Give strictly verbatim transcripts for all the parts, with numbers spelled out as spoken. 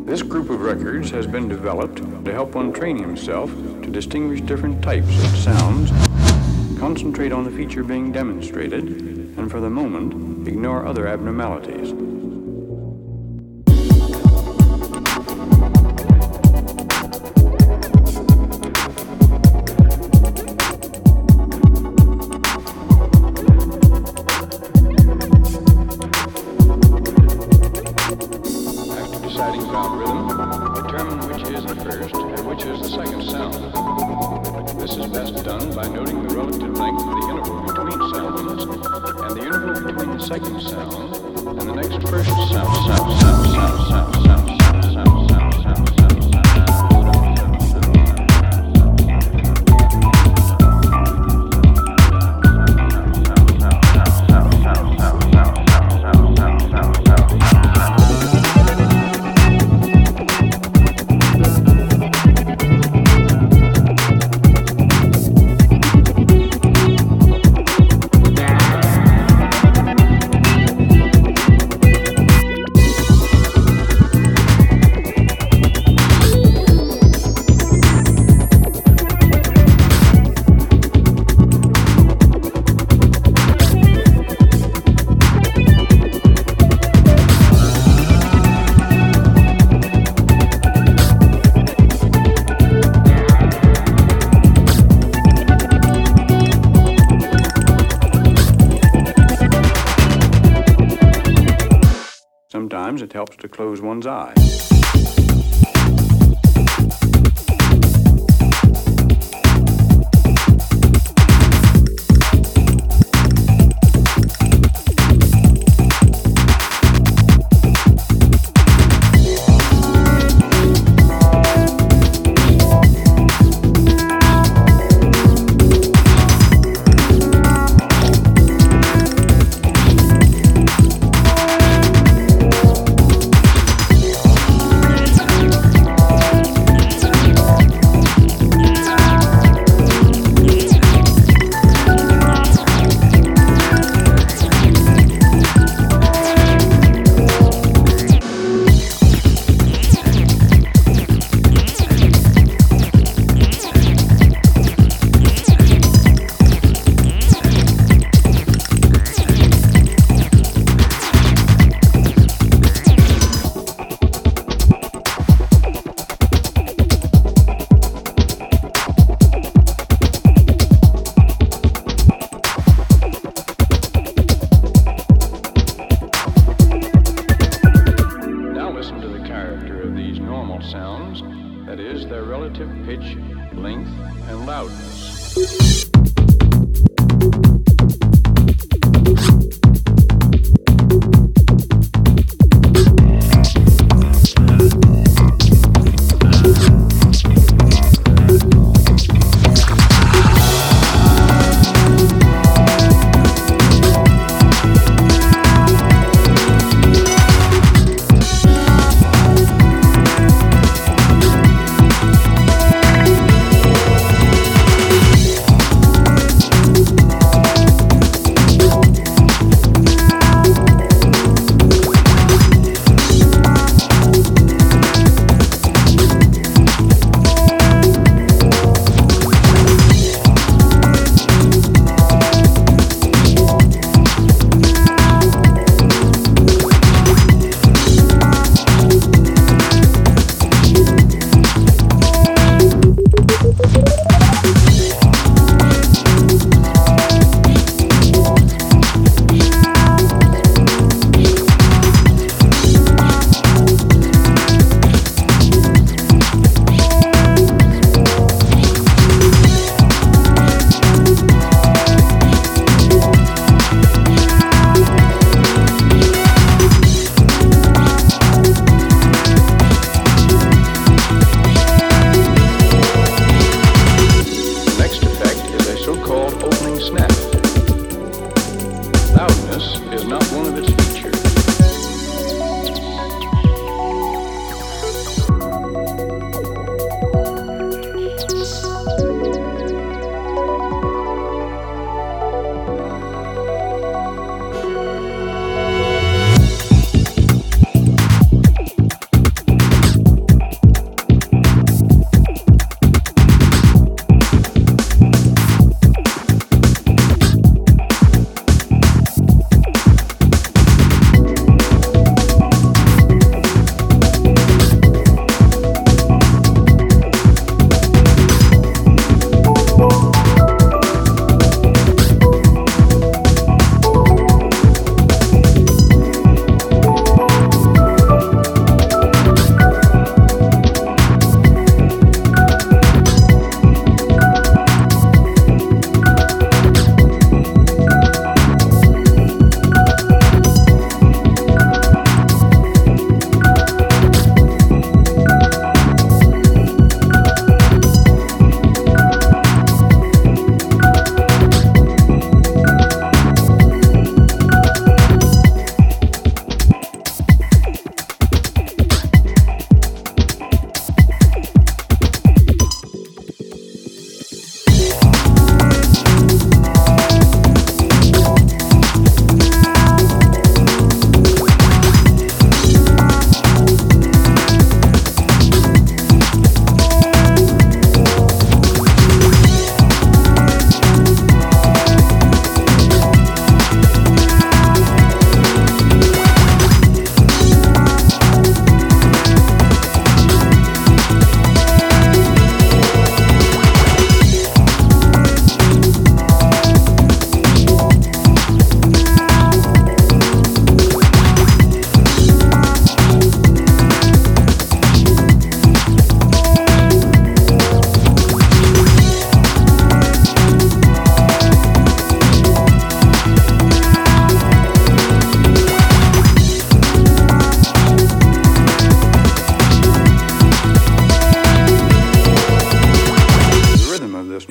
This group of records has been developed to help one train himself to distinguish different types of sounds, concentrate on the feature being demonstrated, and for the moment, ignore other abnormalities. Sometimes it helps to close one's eyes. Sounds, that is, their relative pitch, length, and loudness.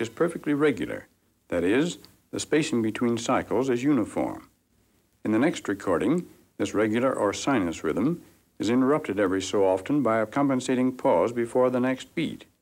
is perfectly regular. That is, the spacing between cycles is uniform. In the next recording, this regular or sinus rhythm is interrupted every so often by a compensating pause before the next beat.